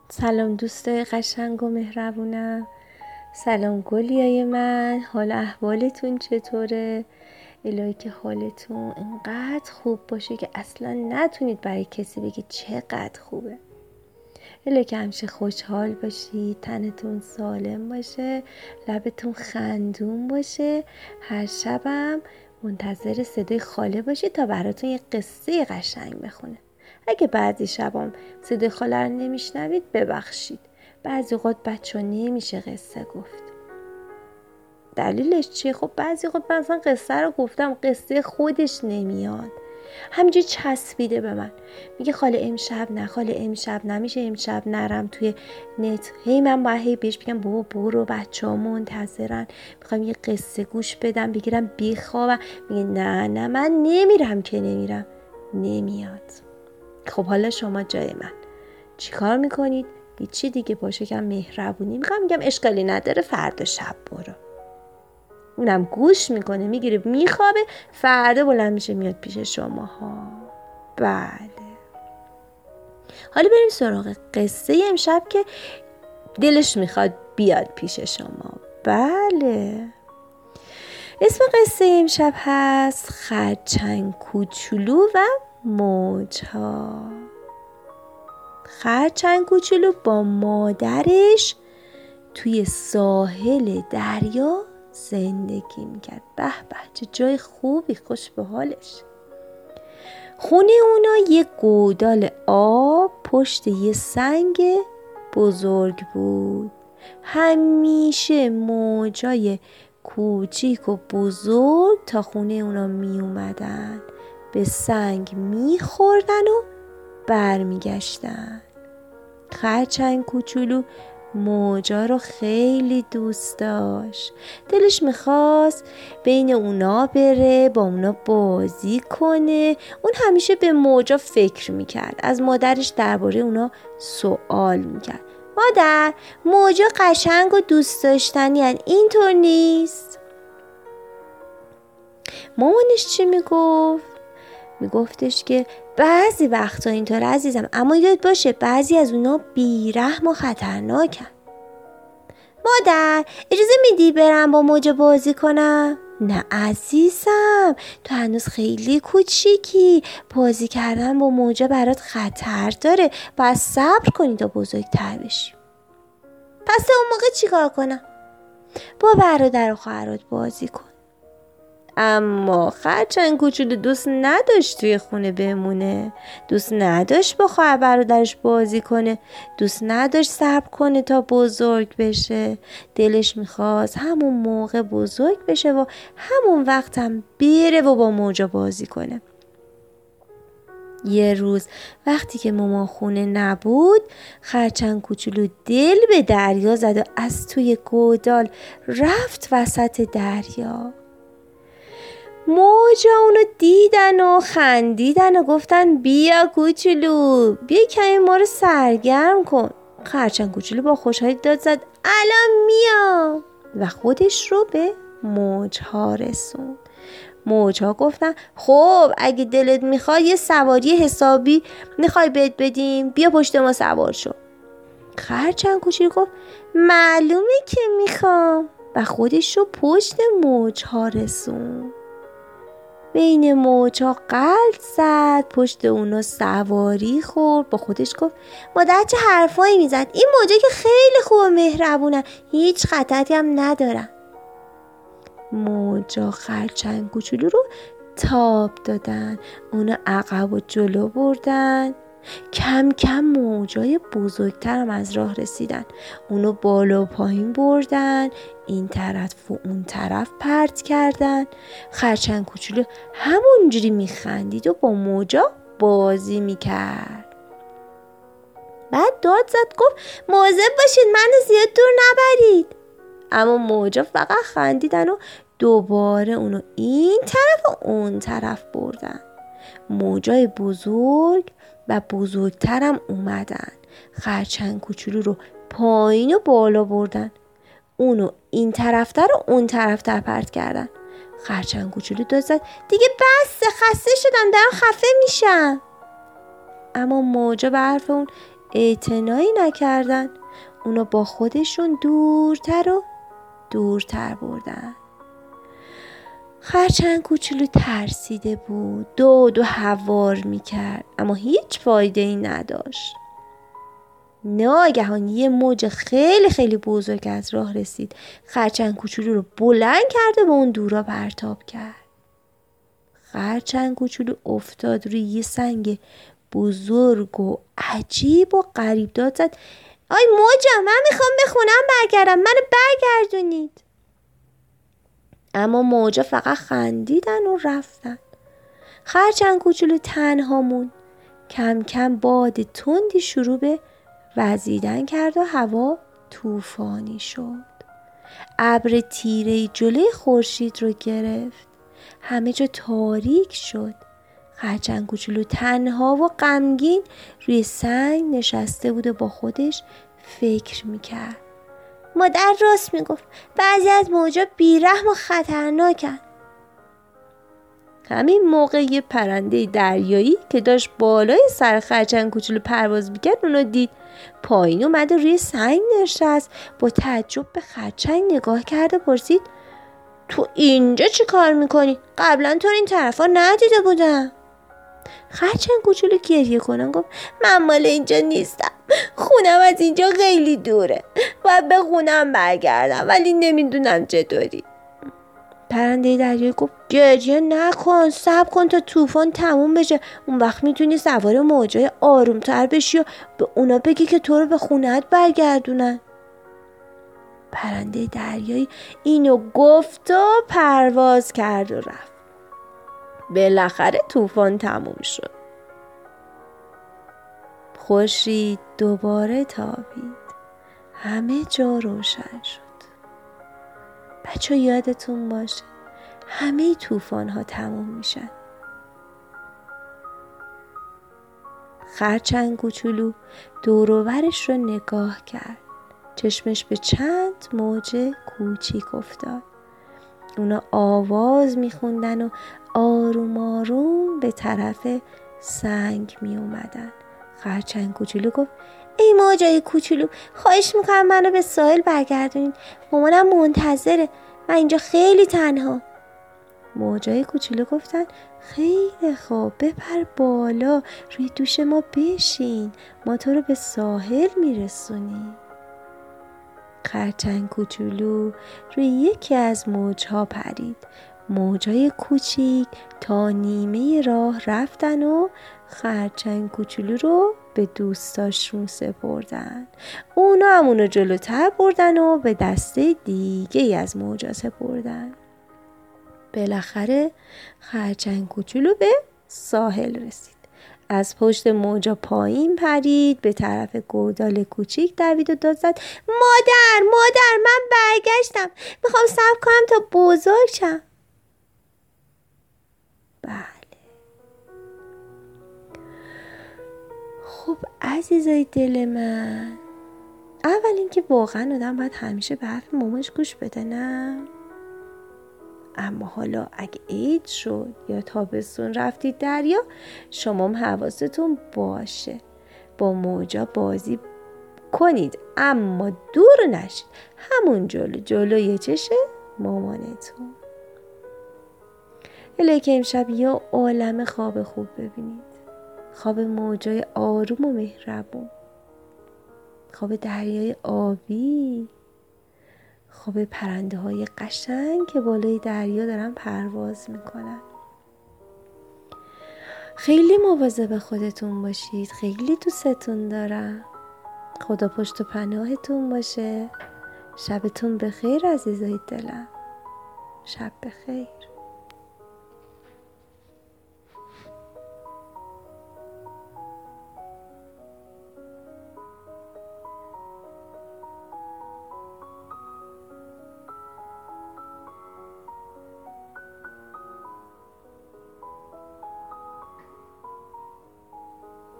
سلام دوست قشنگ و مهربونم. سلام گلیای من، حال احوالتون چطوره؟ الهی که حالتون انقدر خوب باشه که اصلا نتونید برای کسی بگید چقدر خوبه. الهی که همیشه خوشحال باشید، تنتون سالم باشه، لبتون خندون باشه، هر شبم منتظر صدای خاله باشید تا براتون یه قصه قشنگ بخونه. اگه بعضی شبام صدای خاله رو نمیشنوید ببخشید، بعضی اوقات بچه ها نمیشه قصه گفت. دلیلش چیه؟ خب بعضی اوقات من اصلا قصه رو گفتم قصه خودش نمیاد، همینجوری چسبیده به من، میگه خاله امشب نه، خاله امشب نمیشه، امشب نرم توی نت. من باید بهش بگم بابا برو، بچه ها منتظرن، میخوام یه قصه گوش بدم بگیرم بخوابم. میگه نه من نمیرم که نمیرم، نمیاد. خب حالا شما جای من چی کار میکنید؟ هیچی دیگه، باشه که مهربونی میگم اشکالی نداره، فردا شب برو. اونم گوش میکنه، میگیره میخوابه، فردا بلند میشه میاد پیش شما ها. بله، حالا بریم سراغ قصه امشب که دلش میخواد بیاد پیش شما. بله، اسم قصه امشب هست خرچنگ کوچولو و موجها. خرچنگ کوچولو با مادرش توی ساحل دریا زندگی میکرد. به به چه جای خوبی، خوش به حالش. خونه اونا یه گودال آب پشت یه سنگ بزرگ بود. همیشه موجای کوچیک و بزرگ تا خونه اونا می اومدن، به سنگ می خوردن و برمیگشتن. خرچنگ کوچولو موجا رو خیلی دوست داشت. دلش میخواست بین اونا بره، با اونا بازی کنه. اون همیشه به موجا فکر میکرد، از مادرش درباره اونا سوال میکرد. مادر، موجا قشنگ و دوست داشتنی هن، اینطور نیست؟ مامانش چی میگفت؟ میگفتش که بعضی وقتا اینطور عزیزم، اما یاد باشه بعضی از اونا بیرحم و خطرناکن. مادر، اجازه میدی برم با موجا بازی کنم؟ نه عزیزم، تو هنوز خیلی کوچیکی، بازی کردن با موجا برات خطر داره، باید صبر کنی تا بزرگتر بشی. پس اون موقع چی کار کنم؟ با برادر و خواهرات بازی کن. اما خرچنگ کوچولو دوست نداشت توی خونه بمونه، دوست نداشت با خواهر برادرش بازی کنه، دوست نداشت صبر کنه تا بزرگ بشه. دلش میخواست همون موقع بزرگ بشه و همون وقت هم بره و با موجا بازی کنه. یه روز وقتی که مامان خونه نبود، خرچنگ کوچولو دل به دریا زد و از توی گودال رفت وسط دریا. موجا اونو دیدن و خندیدن و گفتن بیا کوچولو، بیا کمی ما رو سرگرم کن. خرچنگ کوچولو با خوشحالی داد زد الان میام و خودش رو به موجها رسوند. موجها گفتن خب اگه دلت میخواد یه سواری حسابی میخوای بهت بدیم، بیا پشت ما سوار شو. خرچنگ کوچولو گفت معلومه که میخوام و خودش رو پشت موجها رسوند. بین موجها غلط زد، پشت اونا سواری خورد، با خودش گفت مادر چه حرفایی میزد، این موجا که خیلی خوب و مهربونن، هیچ خطری هم ندارن. موجا خرچنگ کوچولو رو تاب دادن، اونا عقب و جلو بردن. کم کم موجای بزرگتر هم از راه رسیدن، اونو بالا و پایین بردن، این طرف و اون طرف پرت کردن. خرچنگ کوچولو همونجوری میخندید و با موجا بازی میکرد. بعد داد زد گفت مواظب باشید منو زیاد دور نبرید. اما موجا فقط خندیدن و دوباره اونو این طرف و اون طرف بردن. موجای بزرگ و بزرگترم اومدن، خرچنگ کوچولو رو پایین و بالا بردن، اونو این طرفتر و اون طرفتر پرت کردن. خرچنگ کوچولو داد زد دیگه بس، خسته شدم، دارم خفه میشم. اما موجا به حرف اون اعتنایی نکردن. اونا با خودشون دورتر و دورتر بردن. خرچنگ کوچولو ترسیده بود، دو هوار میکرد، اما هیچ فایده ای نداشت. ناگهان یه موج خیلی خیلی بزرگ از راه رسید. خرچنگ کوچولو رو بلند کرد و به اون دورا پرتاب کرد. خرچنگ کوچولو افتاد روی یه سنگ بزرگ و عجیب و غریب، داد زد: آی موجا، من میخوام به خونم برگردم، منو برگردونید. اما موجا فقط خندیدن و رفتن. خرچنگ کوچولو تنها موند. کم کم باد تندی شروع به وزیدن کرد و هوا طوفانی شد. ابر تیره جلوی خورشید رو گرفت. همه جا تاریک شد. خرچنگ کوچولو تنها و غمگین روی سنگ نشسته بود و با خودش فکر میکرد. مادر راست میگفت، بعضی از موجا بیرحم و خطرناکن. همین موقع یه پرنده دریایی که داشت بالای سر خرچنگ کوچولو پرواز میکرد اونو دید. پایین اومد و روی سنگ نشست. با تعجب به خرچنگ نگاه کرد و پرسید: تو اینجا چی کار میکنی؟ قبلا تو این طرفا ندیده بودم. خرچنگ کوچولو گریه کنان گفت: من مال اینجا نیستم، خونم از اینجا خیلی دوره، باید به خونم برگردم، ولی نمیدونم چطوری. پرنده دریایی گفت: گریه نکن، صبر کن تا طوفان تموم بشه، اون وقت میتونی سوار موجای آرومتر بشی و به اونا بگی که تو رو به خونت برگردونن. پرنده دریایی اینو گفت و پرواز کرد و رفت. بالاخره طوفان تموم شد. خورشید دوباره تابید. همه جا روشن شد. بچه یادتون باشه همه طوفان ها تموم میشن. خرچنگ کوچولو دور و برش رو نگاه کرد. چشمش به چند موج کوچیک افتاد. اونا آواز میخوندن و آروم آروم به طرف سنگ می اومدن. خرچنگ کوچولو گفت: ای موجای کوچولو، خواهش میکنم منو به ساحل برگردونید، مامانم منتظره، من اینجا خیلی تنها. موجای کوچولو گفتن: خیلی خوب، بپر بالا، روی دوش ما بشین، ما تو رو به ساحل میرسونیم. خرچنگ کوچولو روی یکی از موجها پرید. موجای کوچیک تا نیمه راه رفتن و خرچنگ کوچولو رو به دوستاشون سپردن. اونا هم اونو جلوتر بردن و به دسته دیگه از موجا سپردن. بالاخره خرچنگ کوچولو به ساحل رسید. از پشت موجا پایین پرید، به طرف گودال کوچیک دوید و داد زد: مادر من برگشتم، میخوام صبر کنم تا بزرگ شم. بله. خب عزیزای دل من، اول اینکه واقعا آدم باید همیشه به حرف مامانش گوش بده، نه؟ اما حالا اگه عید شد یا تابستون رفتید دریا، شما هم حواستون باشه با موجا بازی کنید، اما دور نشید، همون جلوی چشه مامانتون. اله که امشب یا عالم خواب خوب ببینید، خواب موجای آروم و مهربون، خواب دریای آبی، خواب پرنده های قشنگ که بالای دریا دارن پرواز میکنن. خیلی مواظب خودتون باشید، خیلی دوستتون دارم. خدا پشت و پناهتون باشه. شبتون بخیر عزیزای دلم. شب بخیر.